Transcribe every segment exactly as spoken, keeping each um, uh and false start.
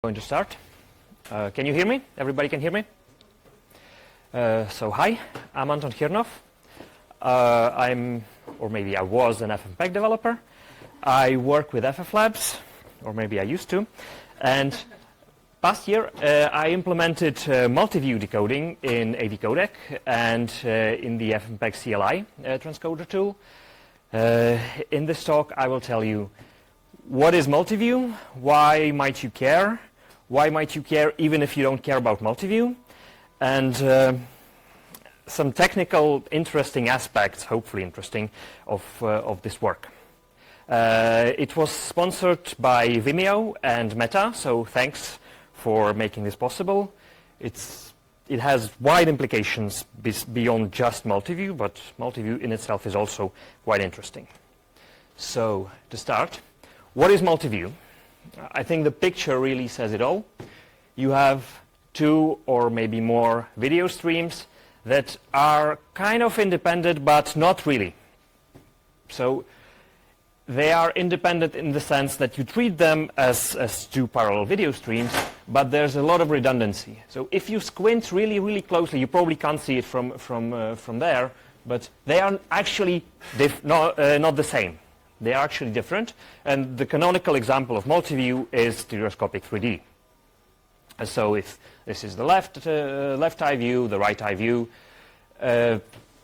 Going to start. Uh, can you hear me? Everybody can hear me? Uh, so hi, I'm Anton Hirnov. Uh, I'm, or maybe I was, an FFmpeg developer. I work with F F Labs, or maybe I used to. And past year, uh, I implemented uh, multi-view decoding in A V Codec and uh, in the FFmpeg C L I uh, transcoder tool. Uh, in this talk, I will tell you what is multi-view, why might you care, why might you care even if you don't care about multi-view, and uh, some technical interesting aspects, hopefully interesting, of, uh, of this work. Uh, it was sponsored by Vimeo and Meta, so thanks for making this possible. It's, it has wide implications beyond just multi-view, but multi-view in itself is also quite interesting. So, to start, what is multi-view? I think the picture really says it all. You have two or maybe more video streams that are kind of independent, but not really. So they are independent in the sense that you treat them as, as two parallel video streams, but there's a lot of redundancy. So if you squint really, really closely, you probably can't see it from, from, uh, from there, but they are actually diff not, uh, not the same. They are actually different, and the canonical example of multi-view is stereoscopic three D. And so if this is the left, uh, left eye view, the right eye view, uh,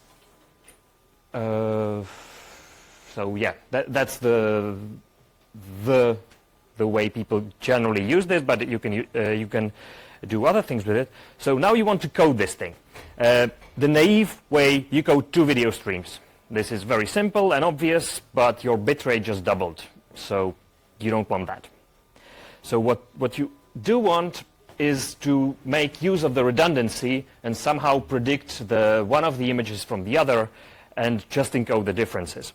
uh, so yeah, that, that's the, the, the way people generally use this, but you can, uh, you can do other things with it. So now you want to code this thing. Uh, the naive way, you code two video streams. This is very simple and obvious, but your bitrate just doubled, so you don't want that. So what, what you do want is to make use of the redundancy and somehow predict the one of the images from the other and just encode the differences.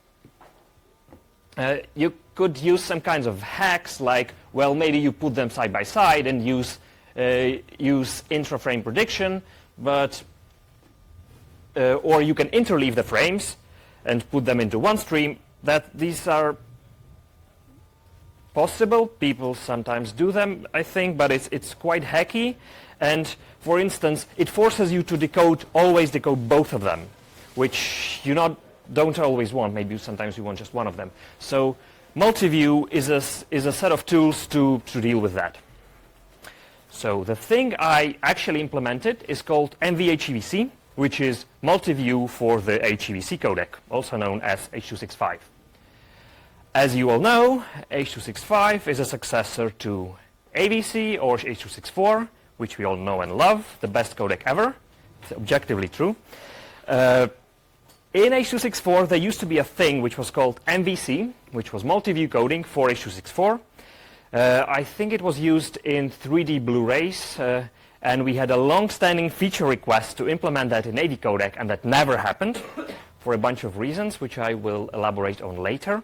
Uh, you could use some kinds of hacks like, well, maybe you put them side by side and use, uh, use intra-frame prediction, but Uh, or you can interleave the frames and put them into one stream. That these are possible. People sometimes do them, I think, but it's, it's quite hacky. And for instance, it forces you to decode, always decode both of them, which you not, don't always want. Maybe sometimes you want just one of them. So multi-view is a, is a set of tools to, to deal with that. So the thing I actually implemented is called M V H E V C, which is multi-view for the H E V C codec, also known as H two sixty-five. As you all know, H two sixty-five is a successor to A V C or H two sixty-four, which we all know and love, the best codec ever. It's objectively true. Uh, in H two sixty-four, there used to be a thing which was called M V C, which was multi-view coding for H two sixty-four. Uh, I think it was used in three D Blu-rays, uh, and we had a long-standing feature request to implement that in A V Codec, and that never happened for a bunch of reasons, which I will elaborate on later.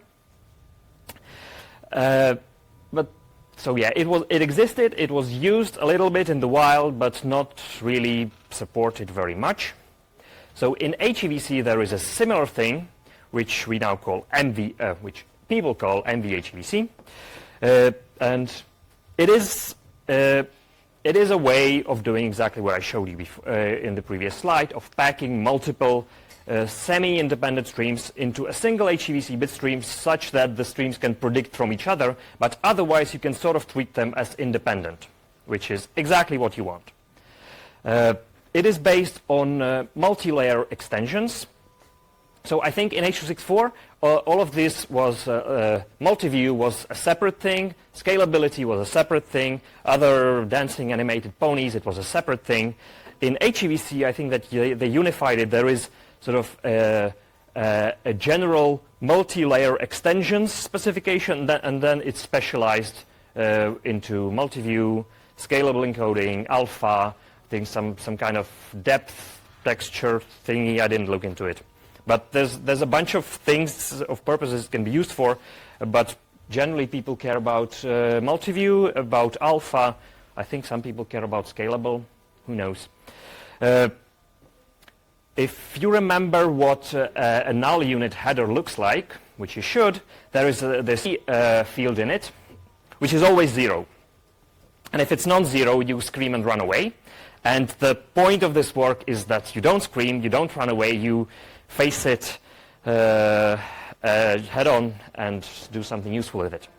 Uh, but so yeah, it was it existed. It was used a little bit in the wild, but not really supported very much. So in H E V C there is a similar thing, which we now call M V, uh, which people call M V H E V C, uh, and it is. Uh, It is a way of doing exactly what I showed you before, uh, in the previous slide, of packing multiple uh, semi-independent streams into a single H E V C bit stream such that the streams can predict from each other, but otherwise you can sort of treat them as independent, which is exactly what you want. Uh, it is based on uh, multi-layer extensions. So I think in H two sixty-four, uh, all of this was, uh, uh, multi-view was a separate thing, scalability was a separate thing, other dancing animated ponies, it was a separate thing. In H E V C, I think that they unified it. There is sort of a, a, a general multi-layer extensions specification, and then it's specialized uh, into multi-view, scalable encoding, alpha, I think some, some kind of depth texture thingy. I didn't look into it. But there's, there's a bunch of things, of purposes it can be used for, but generally people care about uh, multi-view, about alpha. I think some people care about scalable. Who knows? Uh, if you remember what uh, a null unit header looks like, which you should, there is a, this uh, field in it, which is always zero. And if it's non-zero, you scream and run away. And the point of this work is that you don't scream, you don't run away, you face it uh, uh, head on and do something useful with it.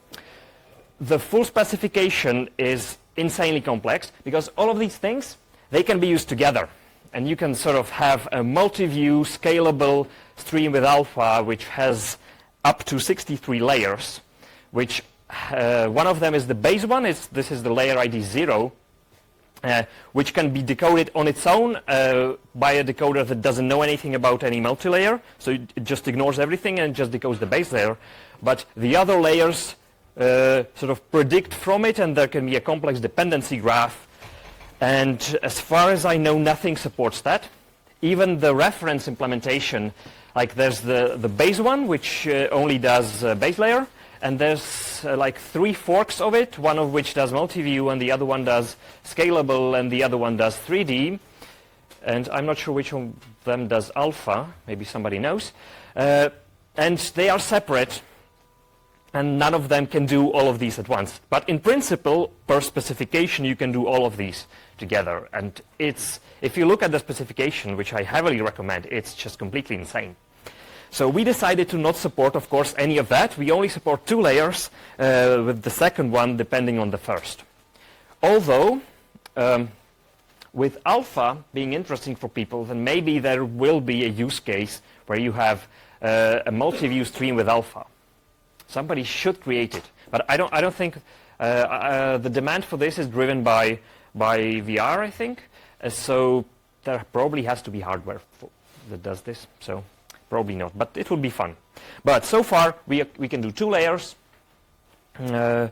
The full specification is insanely complex because all of these things, they can be used together. And you can sort of have a multi-view, scalable stream with alpha, which has up to sixty-three layers, which uh, one of them is the base one. It's, this is the layer I D zero, uh, which can be decoded on its own uh, by a decoder that doesn't know anything about any multi-layer. So it, it just ignores everything and just decodes the base layer. But the other layers uh, sort of predict from it, and there can be a complex dependency graph. And as far as I know, nothing supports that. Even the reference implementation, like there's the, the base one, which uh, only does uh, base layer, and there's uh, like three forks of it, one of which does multi-view, and the other one does scalable, and the other one does three D. And I'm not sure which one of them does alpha, maybe somebody knows. Uh, and they are separate, and none of them can do all of these at once. But in principle, per specification, you can do all of these together. And it's, if you look at the specification, which I heavily recommend, it's just completely insane. So we decided to not support, of course, any of that. We only support two layers, uh, with the second one depending on the first. Although, um, with alpha being interesting for people, then maybe there will be a use case where you have uh, a multi-view stream with alpha. Somebody should create it, but I don't. I don't think uh, uh, the demand for this is driven by by V R. I think uh, so. There probably has to be hardware for, that does this. So probably not, but it would be fun. But so far we we can do two layers, uh,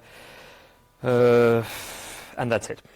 uh, and that's it.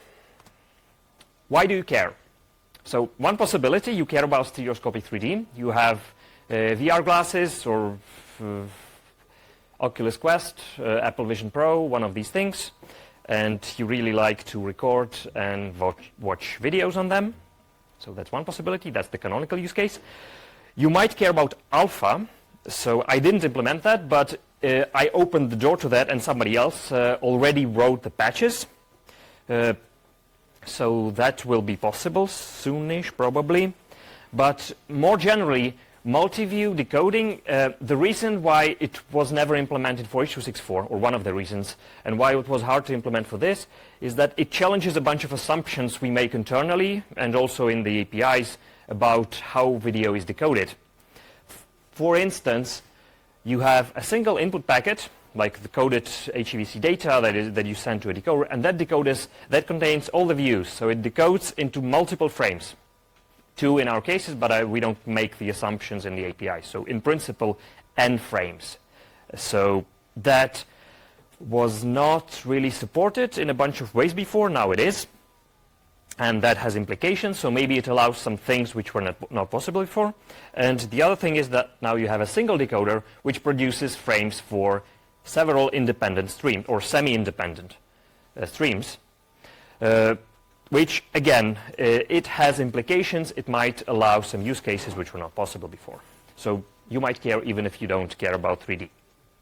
Why do you care? So one possibility, you care about stereoscopic three D. You have uh, V R glasses or uh, Oculus Quest, uh, Apple Vision Pro, one of these things, and you really like to record and watch, watch videos on them. So that's one possibility. That's the canonical use case. You might care about alpha. So I didn't implement that, but uh, I opened the door to that, and somebody else uh, already wrote the patches. Uh, so that will be possible soonish, probably. But more generally, multi-view decoding, uh, the reason why it was never implemented for H two sixty-four, or one of the reasons, and why it was hard to implement for this, is that it challenges a bunch of assumptions we make internally and also in the A P Is about how video is decoded. For instance, you have a single input packet, like the coded H E V C data that, is, that you send to a decoder, and that decoders, that contains all the views, so it decodes into multiple frames. Two in our cases, but I, we don't make the assumptions in the A P I. So in principle, n frames. So that was not really supported in a bunch of ways before. Now it is. And that has implications. So maybe it allows some things which were not, not possible before. And the other thing is that now you have a single decoder which produces frames for several independent streams, or semi-independent uh, streams. Uh, which, again, uh, it has implications. It might allow some use cases which were not possible before. So you might care even if you don't care about three D.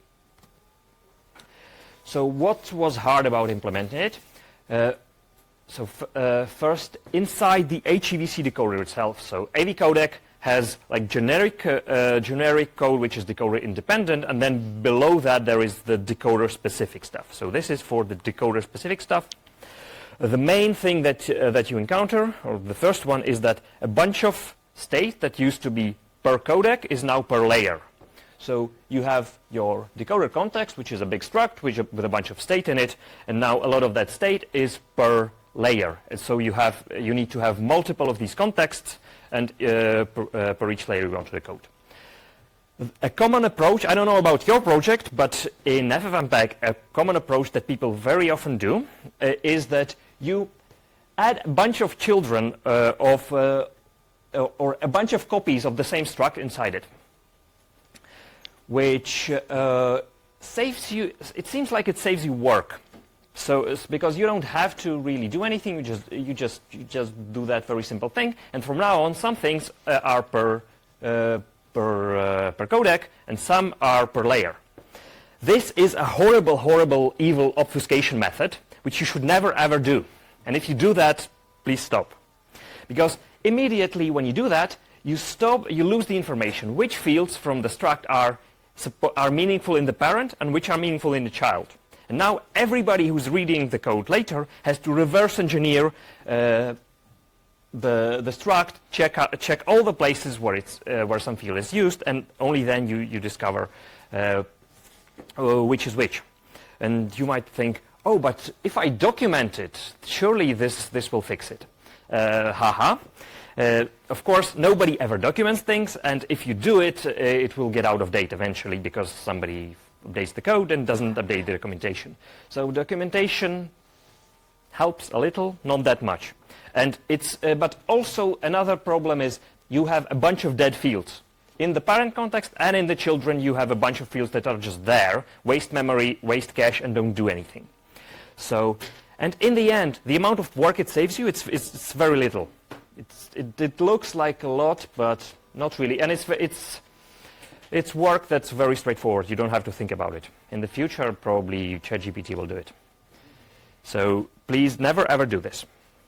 So what was hard about implementing it? Uh, so f uh, first, inside the H E V C decoder itself, so A V codec has like generic, uh, uh, generic code which is decoder independent, and then below that there is the decoder specific stuff. So this is for the decoder specific stuff. The main thing that, uh, that you encounter, or the first one, is that a bunch of state that used to be per codec is now per layer. So you have your decoder context, which is a big struct which, with a bunch of state in it, and now a lot of that state is per layer. And so you, have, you need to have multiple of these contexts, and uh, per, uh, per each layer you want to decode. A common approach, I don't know about your project, but in FFmpeg, a common approach that people very often do uh, is that you add a bunch of children uh, of, uh, or a bunch of copies of the same struct inside it, which uh, saves you, it seems like it saves you work. So it's because you don't have to really do anything, you just, you just, you just do that very simple thing, and from now on some things uh, are per uh, Per, uh, per codec, and some are per layer. This is a horrible, horrible, evil obfuscation method, which you should never ever do. And if you do that, please stop. Because immediately when you do that, you stop, you lose the information. Which fields from the struct are, are meaningful in the parent and which are meaningful in the child. And now everybody who's reading the code later has to reverse engineer uh, the, the struct, check, out, check all the places where, it's, uh, where some field is used, and only then you, you discover uh, uh, which is which. And you might think, oh, but if I document it, surely this, this will fix it. Uh, haha. Uh, of course, nobody ever documents things, and if you do it, uh, it will get out of date eventually because somebody updates the code and doesn't update the documentation. So documentation helps a little, not that much. And it's, uh, but also another problem is you have a bunch of dead fields. In the parent context and in the children, you have a bunch of fields that are just there, waste memory, waste cache, and don't do anything. So, and in the end, the amount of work it saves you, it's, it's, it's very little. It's, it, it looks like a lot, but not really. And it's, it's, it's work that's very straightforward. You don't have to think about it. In the future, probably ChatGPT will do it. So please never, ever do this.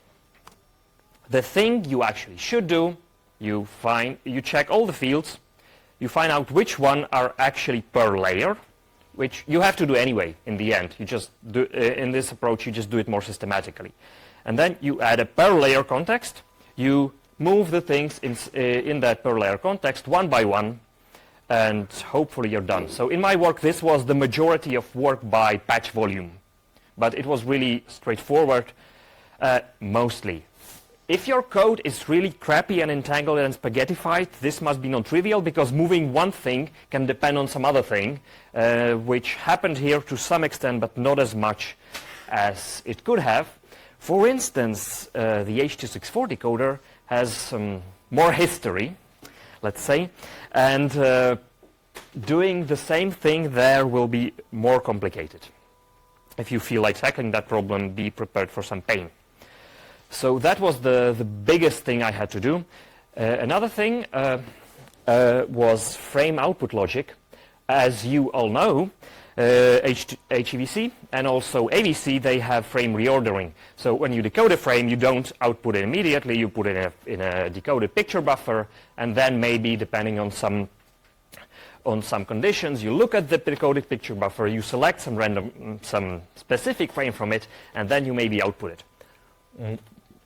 The thing you actually should do, you, find, you check all the fields, you find out which one are actually per layer, which you have to do anyway in the end. You just do, uh, in this approach, you just do it more systematically. And then you add a per layer context. You move the things in, uh, in that per layer context one by one, and hopefully you're done. So in my work, this was the majority of work by patch volume. But it was really straightforward, uh, mostly. If your code is really crappy and entangled and spaghettified, this must be non-trivial, because moving one thing can depend on some other thing, uh, which happened here to some extent, but not as much as it could have. For instance, uh, the H two sixty-four decoder has some more history, let's say, and uh, doing the same thing there will be more complicated. If you feel like tackling that problem, be prepared for some pain. So that was the, the biggest thing I had to do. Uh, another thing uh, uh, was frame output logic. As you all know, uh, H E V C and also A V C, they have frame reordering. So when you decode a frame, you don't output it immediately. You put it in a, in a decoded picture buffer, and then maybe, depending on some on some conditions, you look at the decoded picture buffer, you select some random, some specific frame from it, and then you maybe output it. Mm.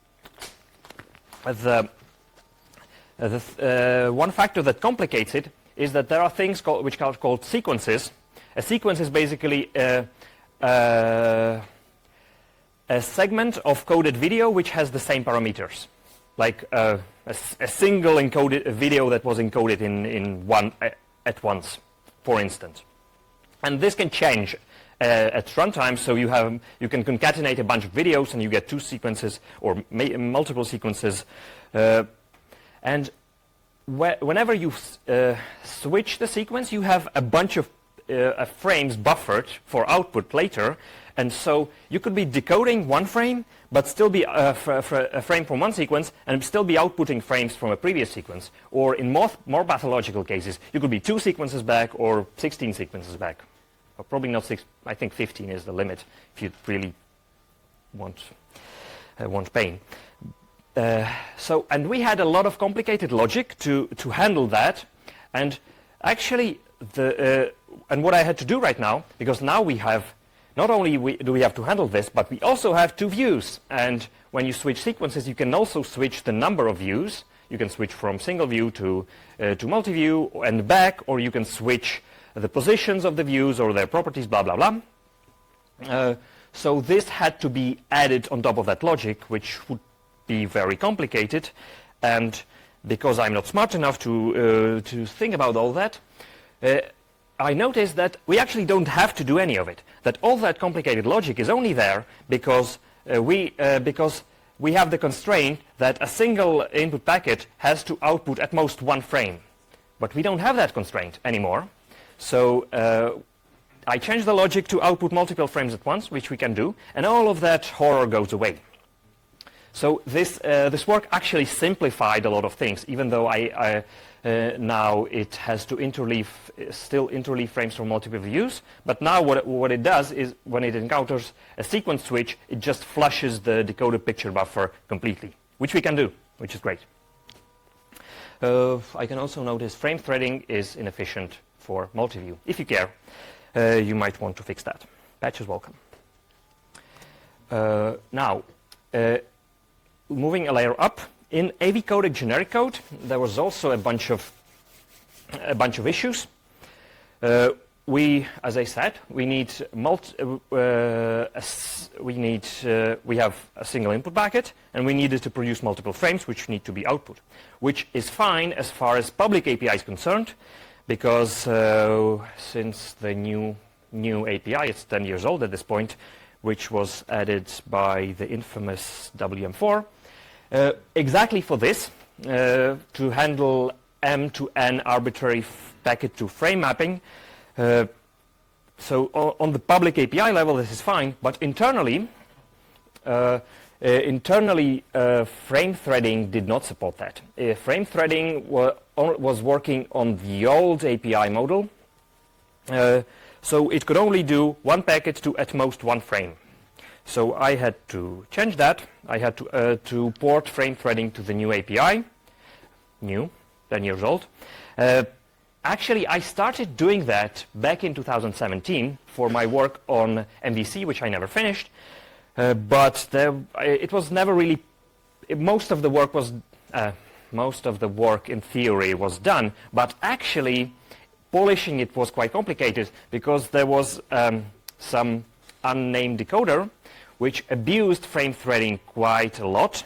The, uh, the th uh, one factor that complicates it is that there are things called, which are called sequences. A sequence is basically a, uh, a segment of coded video which has the same parameters, like uh, a, a single encoded a video that was encoded in, in one uh, at once, for instance. And this can change uh, at runtime, so you have you can concatenate a bunch of videos and you get two sequences or multiple sequences. Uh, and wh whenever you uh, switch the sequence, you have a bunch of uh, frames buffered for output later. And so you could be decoding one frame, but still be uh, for, for a frame from one sequence, and still be outputting frames from a previous sequence. Or in more, more pathological cases, you could be two sequences back or sixteen sequences back. Or probably not six, I think fifteen is the limit if you really want, uh, want pain. Uh, so, and we had a lot of complicated logic to, to handle that. And actually, the, uh, and what I had to do right now, because now we have Not only we, do we have to handle this, but we also have two views. And when you switch sequences, you can also switch the number of views. You can switch from single view to, uh, to multi-view and back, or you can switch the positions of the views or their properties, blah, blah, blah. Uh, so this had to be added on top of that logic, which would be very complicated. And because I'm not smart enough to, uh, to think about all that, uh, I noticed that we actually don't have to do any of it. That all that complicated logic is only there because, uh, we, uh, because we have the constraint that a single input packet has to output at most one frame. But we don't have that constraint anymore. So uh, I changed the logic to output multiple frames at once, which we can do, and all of that horror goes away. So this, uh, this work actually simplified a lot of things, even though I, I Uh, now it has to interleave, still interleave frames from multiple views, but now what, what it does is when it encounters a sequence switch, it just flushes the decoded picture buffer completely, which we can do, which is great. Uh, I can also notice frame threading is inefficient for multi-view. If you care, uh, you might want to fix that. Patch is welcome. Uh, now, uh, moving a layer up, in A V codec generic code, there was also a bunch of a bunch of issues. Uh, we, as I said, we need multi, uh, uh, we need uh, we have a single input packet, and we needed to produce multiple frames, which need to be output, which is fine as far as public A P I is concerned, because uh, since the new new A P I, it's ten years old at this point, which was added by the infamous W M four. Uh, exactly for this, uh, to handle M to N arbitrary packet to frame mapping. Uh, so on the public A P I level, this is fine, but internally, uh, uh, internally, uh, frame threading did not support that. Uh, frame threading wa was working on the old A P I model, uh, so it could only do one packet to at most one frame. So I had to change that. I had to, uh, to port frame threading to the new A P I, new, ten years old. Uh, actually, I started doing that back in two thousand seventeen for my work on M V C, which I never finished. Uh, but there, it was never really, most of the work was, uh, most of the work in theory was done, but actually polishing it was quite complicated because there was um, some unnamed decoder which abused frame threading quite a lot.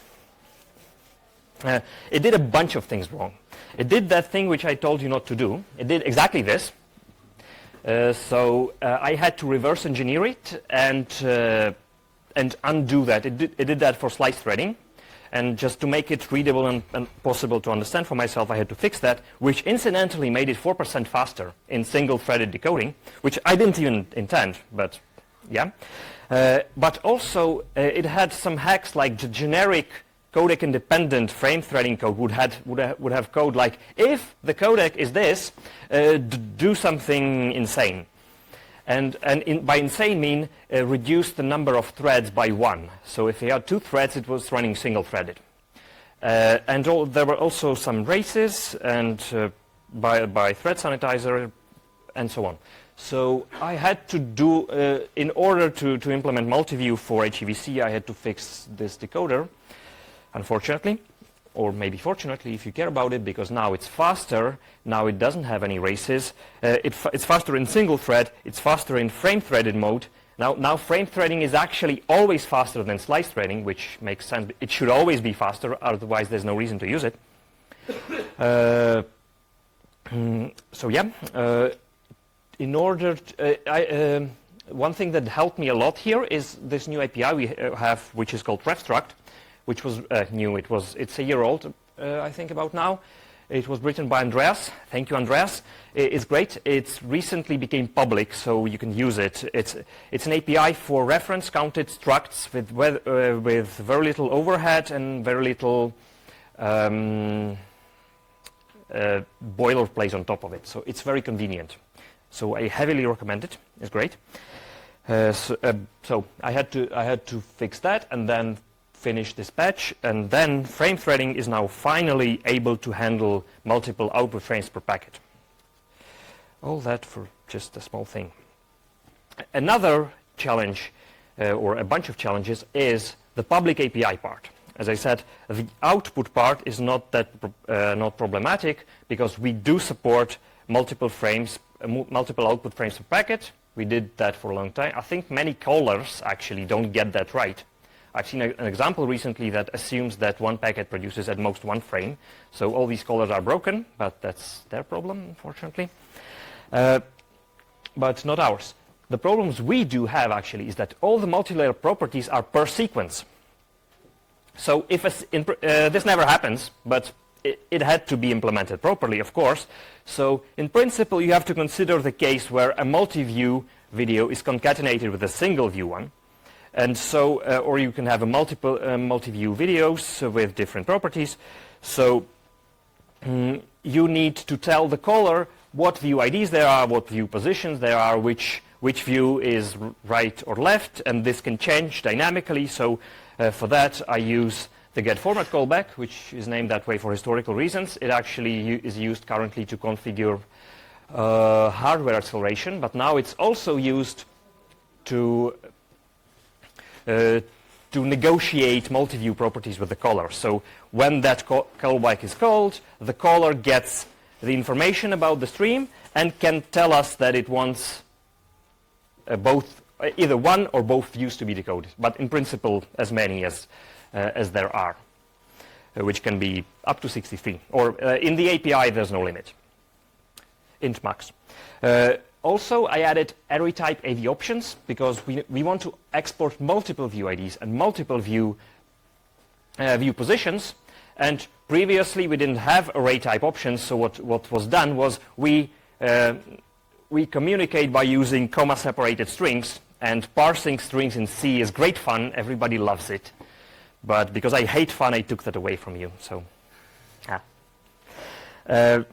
Uh, it did a bunch of things wrong. It did that thing which I told you not to do. It did exactly this. Uh, so uh, I had to reverse engineer it and, uh, and undo that. It did, it did that for slice threading. And just to make it readable and, and possible to understand for myself, I had to fix that, which incidentally made it four percent faster in single-threaded decoding, which I didn't even intend, but yeah. Uh, but also, uh, it had some hacks like the generic codec-independent frame threading code would, had, would, ha would have code like, if the codec is this, uh, d do something insane. And, and in, by insane mean uh, reduce the number of threads by one. So if you had two threads, it was running single-threaded. Uh, and all, there were also some races and uh, by, by thread sanitizer and so on. So I had to do, uh, in order to, to implement multi-view for H E V C, I had to fix this decoder, unfortunately, or maybe fortunately if you care about it, because now it's faster, now it doesn't have any races, uh, it fa it's faster in single thread, it's faster in frame threaded mode. Now, now frame threading is actually always faster than slice threading, which makes sense. It should always be faster, otherwise there's no reason to use it. Uh, so yeah. Uh, In order, to, uh, I, um, one thing that helped me a lot here is this new A P I we have, which is called RefStruct, which was uh, new. It was, it's a year old, uh, I think, about now. It was written by Andreas. Thank you, Andreas. It's great. It's recently became public, so you can use it. It's, it's an A P I for reference counted structs with, uh, with very little overhead and very little um, uh, boilerplate on top of it. So it's very convenient. So I heavily recommend it. It's great. Uh, so, uh, so I had to I had to fix that and then finish this patch, and then frame threading is now finally able to handle multiple output frames per packet. All that for just a small thing. Another challenge, uh, or a bunch of challenges, is the public A P I part. As I said, the output part is not that uh, not problematic because we do support multiple frames. Multiple output frames per packet. We did that for a long time. I think many callers actually don't get that right. I've seen a, an example recently that assumes that one packet produces at most one frame. So all these callers are broken, but that's their problem, unfortunately. Uh, but not ours. The problems we do have actually is that all the multi-layer properties are per sequence. So if a, in, uh, this never happens, but It, it had to be implemented properly, of course. So in principle, you have to consider the case where a multi-view video is concatenated with a single view one. And so, uh, or you can have a multiple uh, multi-view videos with different properties. So mm, you need to tell the caller what view I Ds there are, what view positions there are, which, which view is right or left, and this can change dynamically. So uh, for that, I use the getFormat callback, which is named that way for historical reasons. It actually is used currently to configure uh, hardware acceleration, but now it's also used to uh, to negotiate multi-view properties with the caller. So when that call callback is called, the caller gets the information about the stream and can tell us that it wants uh, both, uh, either one or both views to be decoded, but in principle as many as uh, as there are, uh, which can be up to sixty-three. Or uh, in the A P I, there's no limit. Int max. Uh, Also, I added array type A V options because we, we want to export multiple view I Ds and multiple view, uh, view positions. And previously, we didn't have array type options. So what, what was done was we, uh, we communicate by using comma-separated strings. And parsing strings in C is great fun. Everybody loves it. But because I hate fun, I took that away from you. So, ah. Uh,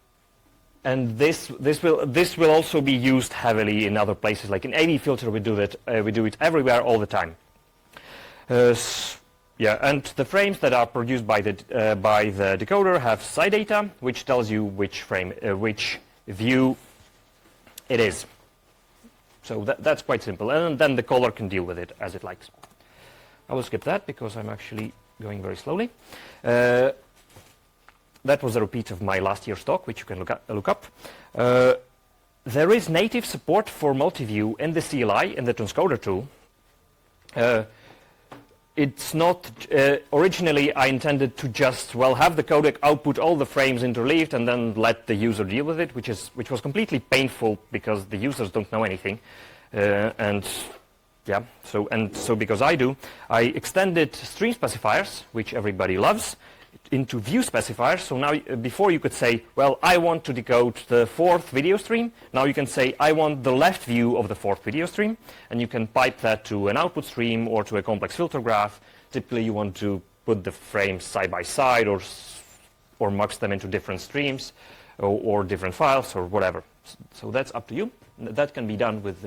And this, this, will, this will also be used heavily in other places. Like in A V filter, we do, that, uh, we do it everywhere all the time. Uh, yeah, and the frames that are produced by the, uh, by the decoder have side data, which tells you which frame, uh, which view it is. So that, that's quite simple. And then the caller can deal with it as it likes. I will skip that because I'm actually going very slowly. Uh, That was a repeat of my last year's talk, which you can look, at, look up. Uh, there is native support for multi-view in the C L I, in the transcoder tool. Uh, it's not, uh, originally I intended to just, well, have the codec output all the frames interleaved and then let the user deal with it, which, is, which was completely painful because the users don't know anything. Uh, and yeah, so, and so because I do, I extended stream specifiers, which everybody loves, into view specifiers. So now, uh, before you could say, well, I want to decode the fourth video stream. Now you can say, I want the left view of the fourth video stream. And you can pipe that to an output stream or to a complex filter graph. Typically, you want to put the frames side by side or, or mux them into different streams or, or different files or whatever. So that's up to you. That can be done with the,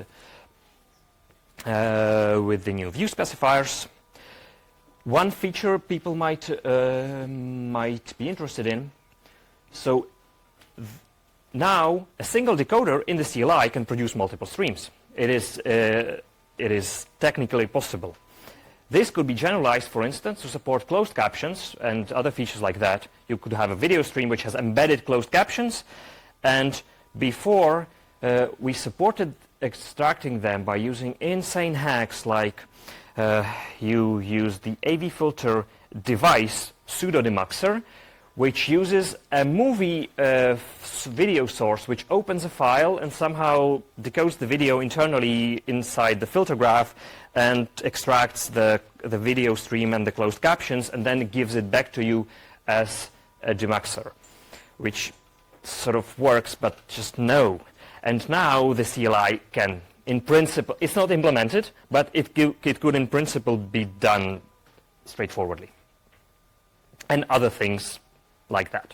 uh, with the new view specifiers. One feature people might uh, might be interested in. So now a single decoder in the C L I can produce multiple streams. It is uh, it is technically possible. This could be generalized, for instance, to support closed captions and other features like that. You could have a video stream which has embedded closed captions, and before uh, we supported extracting them by using insane hacks like Uh, you use the A V filter device pseudo demuxer, which uses a movie uh, video source which opens a file and somehow decodes the video internally inside the filter graph and extracts the, the video stream and the closed captions and then gives it back to you as a demuxer, which sort of works, but just no. And now the C L I can, in principle, it's not implemented, but it, it could in principle be done straightforwardly. And other things like that.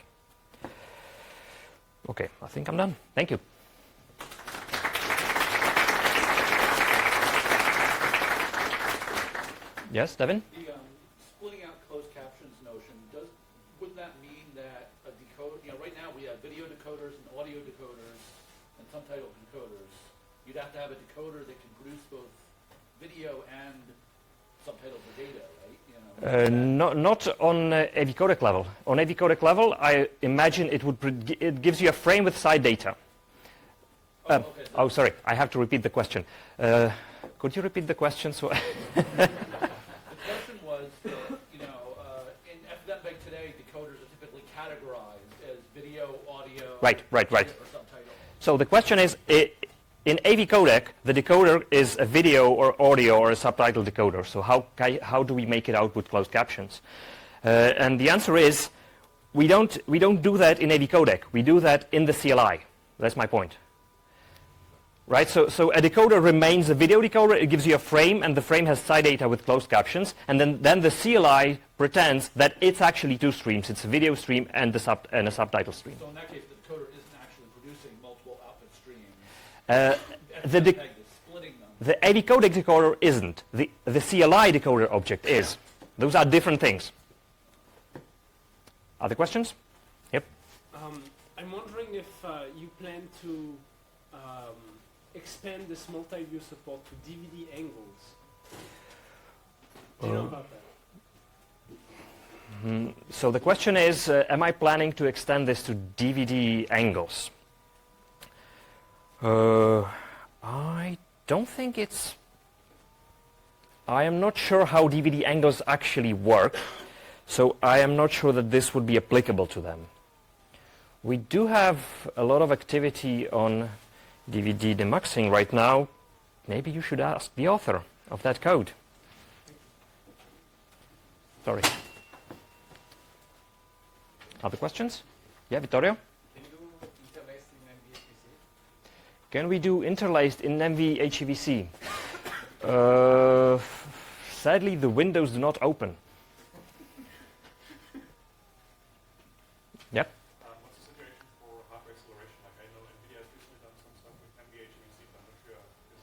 Okay, I think I'm done. Thank you. Yes, Devin? The um, splitting out closed captions notion, does, wouldn't that mean that a decoder, you know, right now we have video decoders and audio decoders and subtitle decoders. You'd have to have a decoder that can produce both video and subtitle for data, right? You know, uh, no, not on uh, A V codec level. On A V codec level, I imagine it would it gives you a frame with side data. oh, Uh, okay, so oh, sorry, I have to repeat the question. Uh, could you repeat the question? So the question was that, you know, uh, in F D M today, decoders are typically categorized as video, audio, Right, right, right. or subtitle. So the question is, I, in A V codec, the decoder is a video or audio or a subtitle decoder. So how, how do we make it output closed captions? Uh, and the answer is, we don't, we don't do that in A V codec. We do that in the C L I. That's my point. right? So, so a decoder remains a video decoder. It gives you a frame, and the frame has side data with closed captions. And then, then the C L I pretends that it's actually two streams. It's a video stream and, the sub, and a subtitle stream. So in that case, the decoder isn't actually producing multiple output streams. Uh, the, de MPEG is splitting them. the A D codec decoder isn't. The, the C L I decoder object is. Those are different things. Other questions? Yep. Um, I'm wondering if uh, you plan to um, expand this multi-view support to D V D angles. Do you know Uh, about that? Mm, so the question is, uh, am I planning to extend this to D V D angles? Uh, I don't think it's... I am not sure how D V D angles actually work, so I am not sure that this would be applicable to them. We do have a lot of activity on D V D demuxing right now. Maybe you should ask the author of that code. Sorry. Other questions? Yeah, Vittorio? Can we do interlaced in M V H E V C? Uh, sadly, the windows do not open. Yep. Um, what's the situation for hardware acceleration? Like I know NVIDIA has recently done some stuff with M V H E V C, but I'm not sure is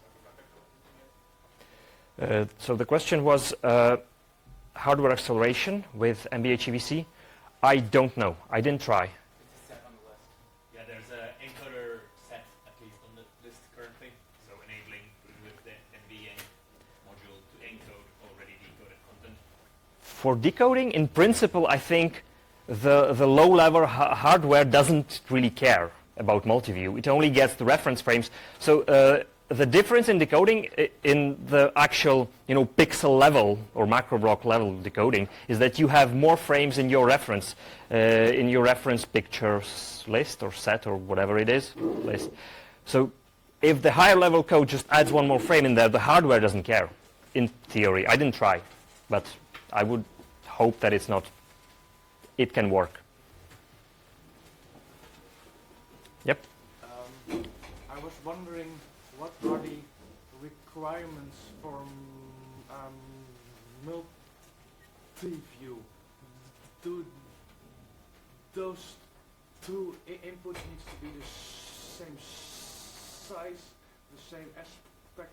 that yet. Uh, so the question was uh, hardware acceleration with M V H E V C. I don't know. I didn't try. It's set on the list. Yeah, there's an encoder set at least on the list currently, so enabling with the N V N module to encode already decoded content. For decoding, in principle, I think the, the low-level ha hardware doesn't really care about multi-view. It only gets the reference frames. So uh, the difference in decoding i- in the actual, you know, pixel level or macro block level decoding is that you have more frames in your reference, uh, in your reference pictures list or set or whatever it is list. So if the higher level code just adds one more frame in there, the hardware doesn't care. In theory, I didn't try, but I would hope that it's not. It can work. Yep. Um, I was wondering what are the requirements for um, multi-view? Do those two I inputs needs to be the same size, the same aspect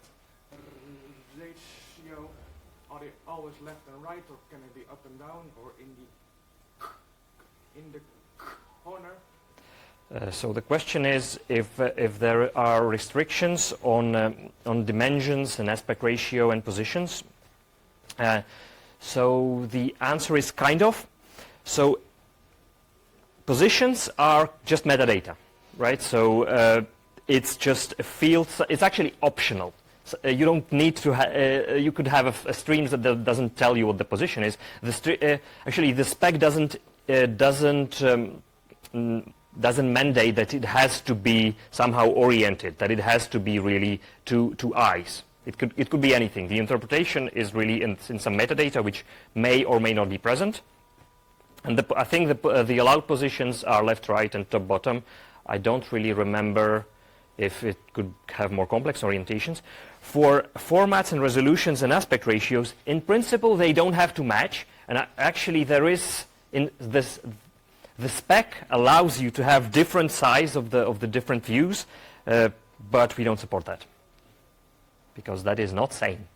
ratio? Are they always left and right, or can it be up and down, or in the in the corner? Uh, so the question is if uh, if there are restrictions on um, on dimensions and aspect ratio and positions. Uh, so the answer is kind of. So positions are just metadata, right? So uh, it's just a field. It's actually optional. So, uh, you don't need to. Ha uh, you could have a, f a stream that do doesn't tell you what the position is. The stri uh, actually the spec doesn't uh, doesn't. Um, mm, doesn't mandate that it has to be somehow oriented, that it has to be really two, two eyes. It could, it could be anything. The interpretation is really in, in some metadata which may or may not be present. And the, I think the, uh, the allowed positions are left, right, and top, bottom. I don't really remember if it could have more complex orientations. For formats and resolutions and aspect ratios, in principle, they don't have to match. And I, actually, there is in this. The spec allows you to have different size of the of the different views, uh, but we don't support that because that is not sane.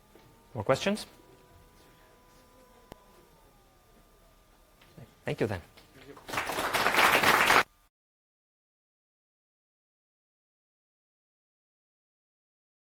More questions? Thank you then.